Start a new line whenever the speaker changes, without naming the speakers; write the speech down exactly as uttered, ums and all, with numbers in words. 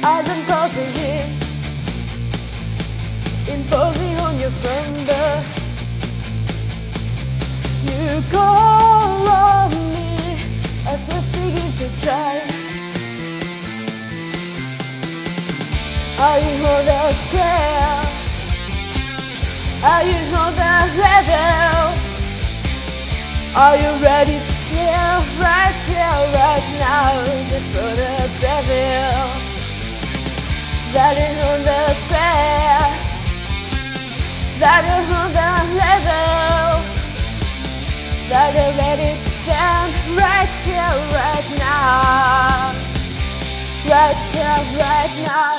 As I'm closing in, imposing on your slumber, you call on me as we begin to try. Are you on the square? Are you on the level? Are you ready to feel right here, right now, before the devil? That is on the square, that is on the level, that is ready to stand right here, right now, right here, right now.